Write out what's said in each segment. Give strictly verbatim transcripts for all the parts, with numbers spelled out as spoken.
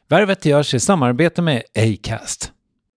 Värvet görs i samarbete med Acast.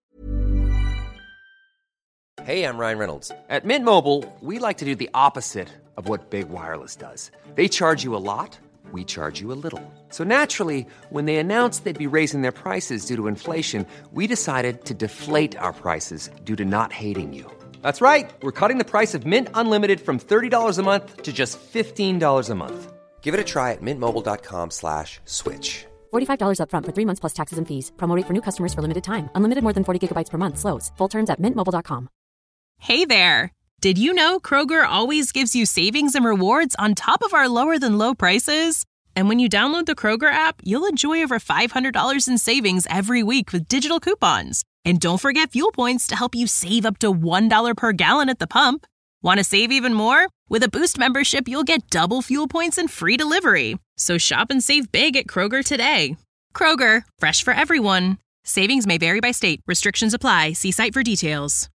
Hey, I'm Ryan Reynolds. At Mint Mobile, we like to do the opposite of what Big Wireless does. They charge you a lot, we charge you a little. So naturally, when they announced they'd be raising their prices due to inflation, we decided to deflate our prices due to not hating you. That's right. We're cutting the price of Mint Unlimited from thirty dollars a month to just fifteen dollars a month. Give it a try at mintmobile.com slash switch. forty-five dollars up front for three months plus taxes and fees. Promo rate for new customers for limited time. Unlimited more than forty gigabytes per month slows. Full terms at mint mobile dot com. Hey there. Did you know Kroger always gives you savings and rewards on top of our lower than low prices? And when you download the Kroger app, you'll enjoy over five hundred dollars in savings every week with digital coupons. And don't forget fuel points to help you save up to one dollar per gallon at the pump. Want to save even more? With a Boost membership, you'll get double fuel points and free delivery. So shop and save big at Kroger today. Kroger, fresh for everyone. Savings may vary by state. Restrictions apply. See site for details.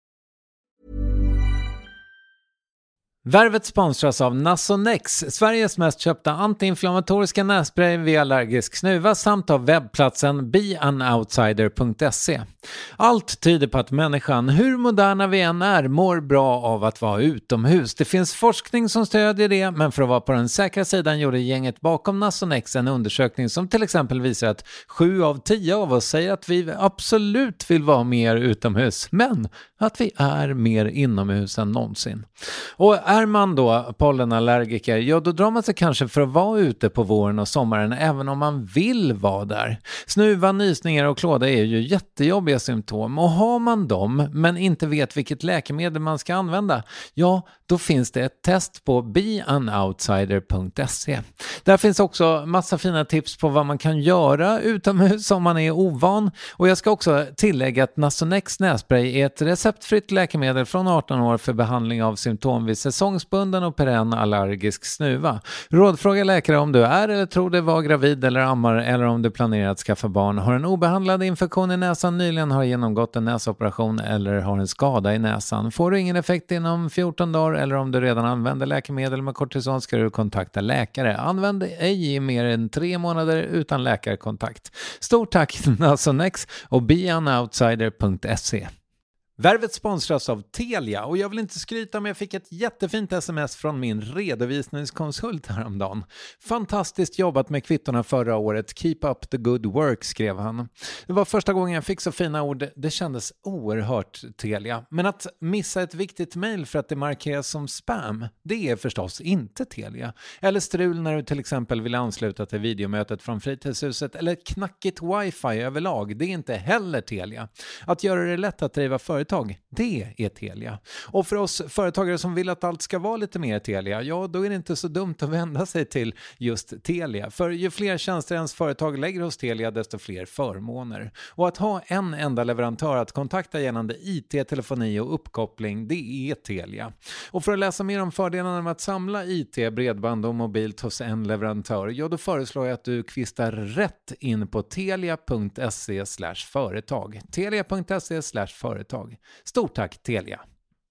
Värvet sponsras av Nasonex, Sveriges mest köpta antiinflammatoriska nässpray vid allergisk snuva, samt av webbplatsen be an outsider punkt se. Allt tyder på att människan, hur moderna vi än är, mår bra av att vara utomhus. Det finns forskning som stödjer det, men för att vara på den säkra sidan gjorde gänget bakom Nasonex en undersökning som till exempel visar att sju av tio av oss säger att vi absolut vill vara mer utomhus, men att vi är mer inomhus än någonsin. Och är man då pollenallergiker, ja då drar man sig kanske för att vara ute på våren och sommaren även om man vill vara där. Snuva, nysningar och klåda är ju jättejobbiga symptom, och har man dem men inte vet vilket läkemedel man ska använda, ja då finns det ett test på be an outsider punkt se. Där finns också massa fina tips på vad man kan göra utomhus om man är ovan, och jag ska också tillägga att Nasonex nässpray är ett receptfritt läkemedel från arton år för behandling av symptom vid säsongsbunden och perenn allergisk snuva. Rådfråga läkare om du är eller tror dig vara gravid eller ammar, eller om du planerar att skaffa barn, har en obehandlad infektion i näsan, nyligen har genomgått en näsoperation eller har en skada i näsan. Får du ingen effekt inom fjorton dagar eller om du redan använder läkemedel med kortison ska du kontakta läkare. Använd ej i mer än tre månader utan läkarkontakt. Stort tack Nasonex och be an outsider punkt se. Värvet sponsras av Telia, och jag vill inte skryta, men jag fick ett jättefint sms från min redovisningskonsult häromdagen. Fantastiskt jobbat med kvittorna förra året. Keep up the good work, skrev han. Det var första gången jag fick så fina ord. Det kändes oerhört Telia. Men att missa ett viktigt mejl för att det markeras som spam, det är förstås inte Telia. Eller strul när du till exempel vill ansluta till videomötet från fritidshuset, eller knackigt wifi överlag, det är inte heller Telia. Att göra det lätt att driva företag, det är Telia. Och för oss företagare som vill att allt ska vara lite mer Telia, ja då är det inte så dumt att vända sig till just Telia. För ju fler tjänster ens företag lägger hos Telia, desto fler förmåner. Och att ha en enda leverantör att kontakta gällande I T, telefoni och uppkoppling, det är Telia. Och för att läsa mer om fördelarna med att samla I T, bredband och mobilt hos en leverantör, ja då föreslår jag att du kvistar rätt in på telia punkt se slash företag. telia punkt se slash företag. Stort tack Telia.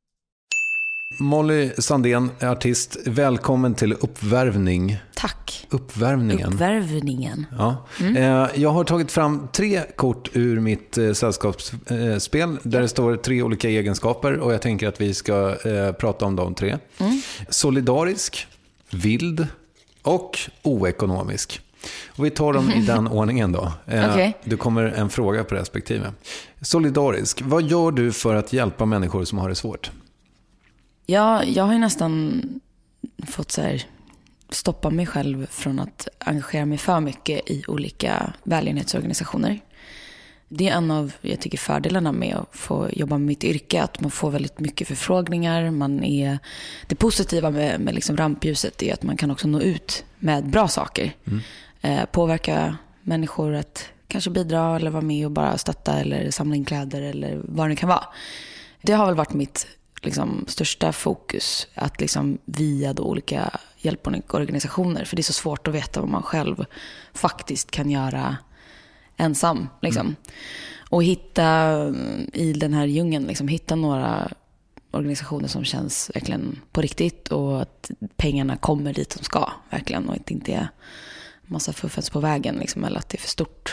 Molly Sandén, artist, välkommen till Uppvärvning. Tack. Uppvärvningen. Uppvärvningen. Ja. Mm. Eh, jag har tagit fram tre kort ur mitt eh, sällskapsspel eh, där det står tre olika egenskaper, och jag tänker att vi ska eh, prata om de tre. Mm. Solidarisk, vild och oekonomisk. Och vi tar dem i den ordningen då. Eh, okay. Du kommer en fråga på respektive. Solidarisk, vad gör du för att hjälpa människor som har det svårt? Ja, jag har ju nästan fått så här, stoppa mig själv från att engagera mig för mycket i olika välgörenhetsorganisationer. Det är en av, jag tycker, fördelarna med att få jobba med mitt yrke, att man får väldigt mycket förfrågningar. Man är, det positiva med, med liksom rampljuset är att man kan också nå ut med bra saker. Mm. Eh, påverka människor att kanske bidra eller vara med och bara stötta eller samla in kläder eller vad det kan vara. Det har väl varit mitt liksom största fokus, att liksom via då olika hjälporganisationer, för det är så svårt att veta vad man själv faktiskt kan göra ensam liksom. Mm. Och hitta i den här djungeln liksom, hitta några organisationer som känns verkligen på riktigt, och att pengarna kommer dit som ska verkligen, och att det inte är massa fuffens på vägen liksom, eller att det är för stort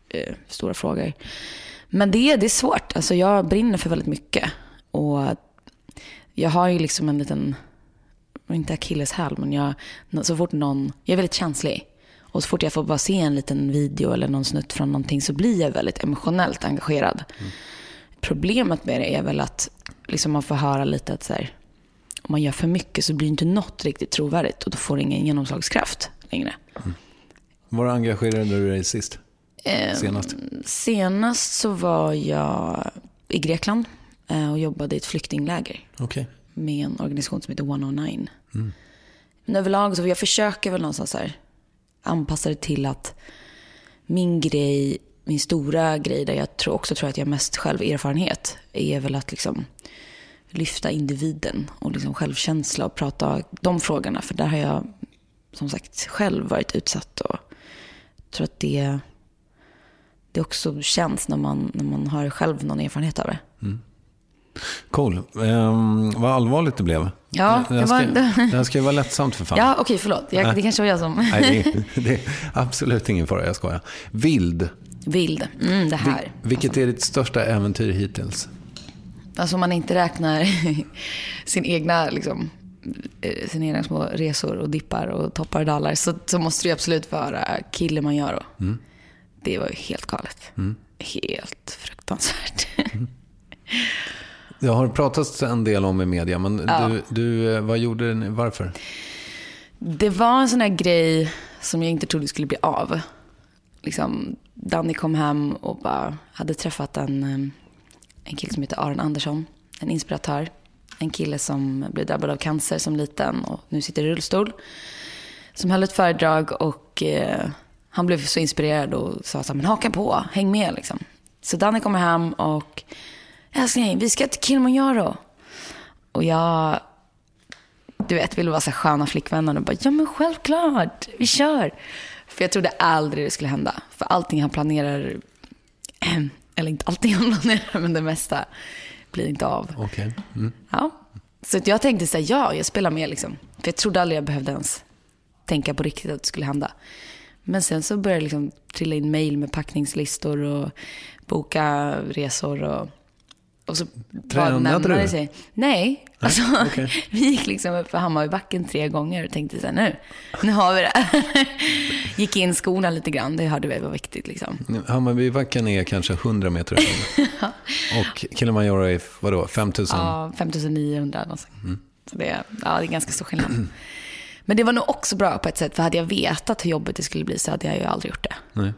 eh, stora frågor. Men det, det är svårt. Alltså jag brinner för väldigt mycket. Och jag har ju liksom en liten, inte akilleshäl, men jag, så fort någon, jag är väldigt känslig. Och så fort jag får bara se en liten video eller någon snutt från någonting så blir jag väldigt emotionellt engagerad. Mm. Problemet med det är väl att liksom man får höra lite att så här, om man gör för mycket så blir inte något riktigt trovärdigt och då får det ingen genomslagskraft längre. Mm. Var engagerade du dig sist? Senast? Eh, senast så var jag i Grekland och jobbade i ett flyktingläger. Okay. Med en organisation som heter one oh nine. Mm. Men överlag så jag försöker väl någonstans här anpassa det till att min grej, min stora grej där jag tror också tror att jag mest själv erfarenhet är väl att liksom lyfta individen och liksom självkänsla och prata de frågorna, för där har jag som sagt själv varit utsatt och tror att det det också känns när man när man har själv någon erfarenhet av det. Mm. Cool. Um, vad allvarligt det blev. Ja, det, det, var, ska, det... det ska ju vara lättsamt för fan. Ja, okej, okay, förlåt. Jag, det kanske var jag som... Nej, det, det är absolut ingen fara, jag skojar. Vild. Vild, mm, det här. Vi, vilket alltså, är ditt största äventyr hittills? Alltså om man inte räknar sin egna, liksom, sina egna små resor och dippar och toppar och dalar, så, så måste det absolut vara Kilimanjaro. Mm. Det var ju helt galet. Mm. Helt fruktansvärt. Mm. Jag har pratat en del om i media, men ja. du, du, vad gjorde ni, varför? Det var en sån här grej som jag inte trodde skulle bli av. Liksom, Danny kom hem och bara hade träffat en, en kille som heter Aron Andersson, en inspiratör. En kille som blev drabbad av cancer som liten och nu sitter i rullstol. Som höll ett föredrag och eh, han blev så inspirerad och sa så här, men haka på, häng med liksom. Så Danny kommer hem och älskling, vi ska till Kilimanjaro. Och jag, du vet, ville vara så sköna flickvänner och bara, ja men självklart, vi kör. För jag trodde aldrig det skulle hända. För allting han planerar, eller inte allting han planerar, men det mesta blir inte av. Okay. Mm. Ja. Så jag tänkte så här, ja, jag spelar med liksom. För jag trodde aldrig jag behövde ens tänka på riktigt att det skulle hända. Men sen så började jag liksom trilla in mejl med packningslistor och boka resor och och så tränade du? Sig. Nej, alltså, okay. Vi gick liksom upp för Hammarbybacken tre gånger och tänkte så här, nu, nu har vi det. Gick in skorna lite grann, det hade väl var viktigt liksom. Hammarbybacken är kanske hundra meter ja. Och Kilimanjaro är vadå, fem tusen? Ja, fem tusen niohundra. Mm. Så det, ja, det är ganska stor skillnad. Men det var nog också bra på ett sätt, för hade jag vetat hur jobbigt det skulle bli så hade jag ju aldrig gjort det. Nej.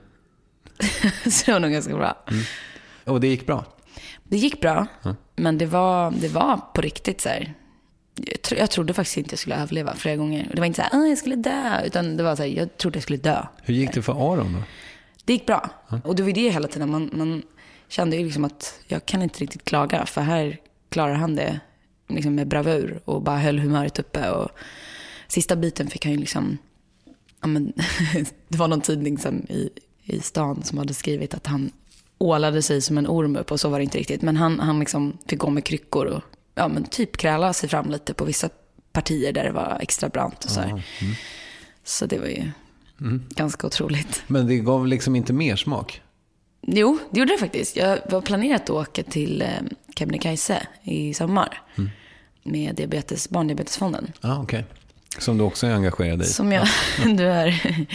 Så det var nog ganska bra. Mm. Och det gick bra? Det gick bra, mm. men det var, det var på riktigt så här. Jag, tro, jag trodde faktiskt inte jag skulle överleva flera gånger. Det var inte så här, jag skulle dö, utan det var så här, jag trodde jag skulle dö. Hur gick det för Aron då? Det gick bra. Mm. Och det var det hela tiden. Man, man kände ju liksom att jag kan inte riktigt klaga, för här klarar han det liksom med bravur och bara höll humöret uppe. Och sista biten fick han ju liksom, ja men, det var någon tidning sen i, i stan som hade skrivit att han ålade sig som en orm upp, och så var det inte riktigt. Men han, han liksom fick gå med kryckor och ja, men typ kräla sig fram lite på vissa partier där det var extra brant och så här. Mm. Så det var ju mm. ganska otroligt. Men det gav liksom inte mer smak? Jo, det gjorde det faktiskt. Jag var planerat att åka till eh, Kebnekaise i sommar mm. med diabetes, barndiabetesfonden. Ah, okej. Okay. Som du också är engagerad i. Som jag, ja. Du är.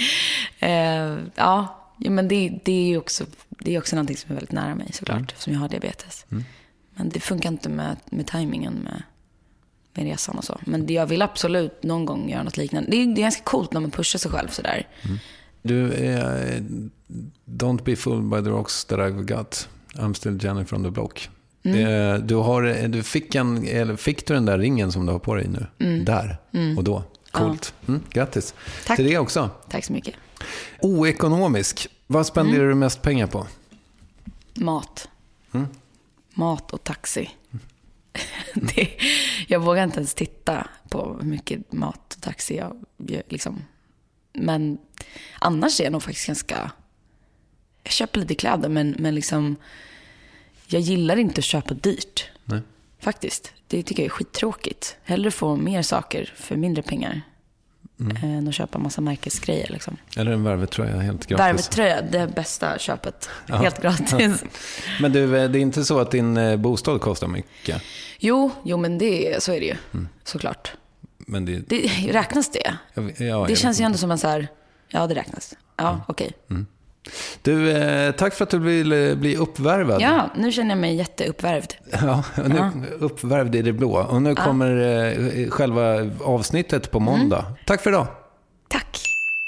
eh, ja, men det, det är ju också, det är också någonting som är väldigt nära mig såklart, mm. som jag har diabetes. Mm. Men det funkar inte med, med tajmingen med, med resan och så. Men det, jag vill absolut någon gång göra något liknande. Det är, det är ganska coolt när man pushar sig själv sådär. Mm. Du, eh, don't be fooled by the rocks that I've got. I'm still Jenny from the block. Mm. Eh, du, har, du fick, en, eller fick du den där ringen som du har på dig nu? Mm. Där mm. och då. Coolt. Ja. Mm, grattis. Tack. Till det också. Tack så mycket. Oekonomisk. Vad spenderar mm. du mest pengar på? Mat. Mm. Mat och taxi. Mm. det, jag vågar inte ens titta på hur mycket mat och taxi jag gör, liksom. Men annars är jag nog faktiskt ganska... Jag köper lite kläder, men, men liksom... Jag gillar inte att köpa dyrt. Nej. Faktiskt. Det tycker jag är skittråkigt. Hellre få mer saker för mindre pengar. mm. än att köpa massa märkesgrejer. Liksom. Eller en värvetröja helt gratis. Värvetröja, det bästa köpet. Ja. Helt gratis. Men du, det är inte så att din bostad kostar mycket? Jo, jo men det, så är det ju. Mm. Såklart. Men det... det räknas det? Jag, ja, det känns ju ändå som en så här, ja det räknas. Ja, mm. okej. Okay. Mm. Du, eh, tack för att du vill bli uppvärvad. Ja, nu känner jag mig jätteuppvärvd. Ja, nu ja. uppvärvd i det blå. Och nu ja. kommer eh, själva avsnittet på måndag. Mm. Tack för idag. Tack.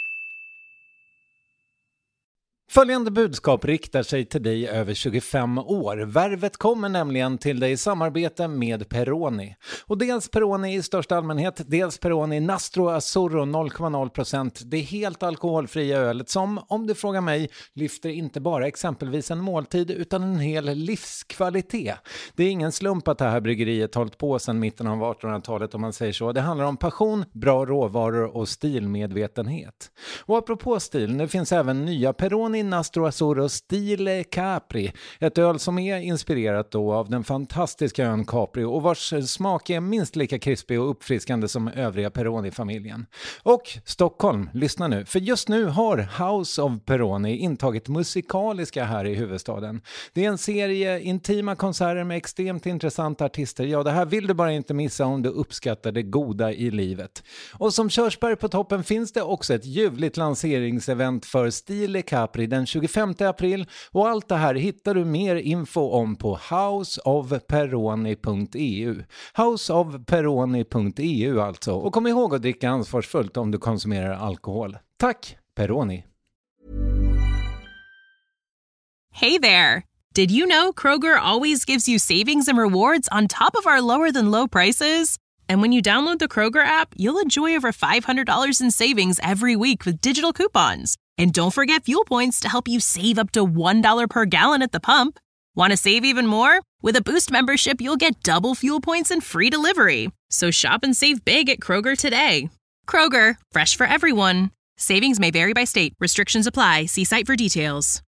Följande budskap riktar sig till dig över tjugofem år. Värvet kommer nämligen till dig i samarbete med Peroni. Och dels Peroni i största allmänhet, dels Peroni Nastro Azzurro noll komma noll procent. Det är helt alkoholfria ölet som, om du frågar mig, lyfter inte bara exempelvis en måltid utan en hel livskvalitet. Det är ingen slump att det här bryggeriet hållit på sedan mitten av artonhundratalet om man säger så. Det handlar om passion, bra råvaror och stilmedvetenhet. Och apropå stil, nu finns även nya Peroni Nastro Azzurro Stile Capri, ett öl som är inspirerat då av den fantastiska ön Capri och vars smak är minst lika krispig och uppfriskande som övriga Peroni-familjen. Och Stockholm, lyssna nu, för just nu har House of Peroni intagit musikaliska här i huvudstaden. Det är en serie intima konserter med extremt intressanta artister. Ja, det här vill du bara inte missa om du uppskattar det goda i livet. Och som körsbär på toppen finns det också ett ljuvligt lanseringsevent för Stile Capri den tjugofemte april och allt det här hittar du mer info om på house of peroni punkt e u. house of peroni punkt e u alltså. Och kom ihåg att dricka ansvarsfullt om du konsumerar alkohol. Tack, Peroni! Hey there! Did you know Kroger always gives you savings and rewards on top of our lower than low prices? And when you download the Kroger app, you'll enjoy over five hundred dollars in savings every week with digital coupons. And don't forget fuel points to help you save up to one dollar per gallon at the pump. Want to save even more? With a Boost membership, you'll get double fuel points and free delivery. So shop and save big at Kroger today. Kroger, fresh for everyone. Savings may vary by state. Restrictions apply. See site for details.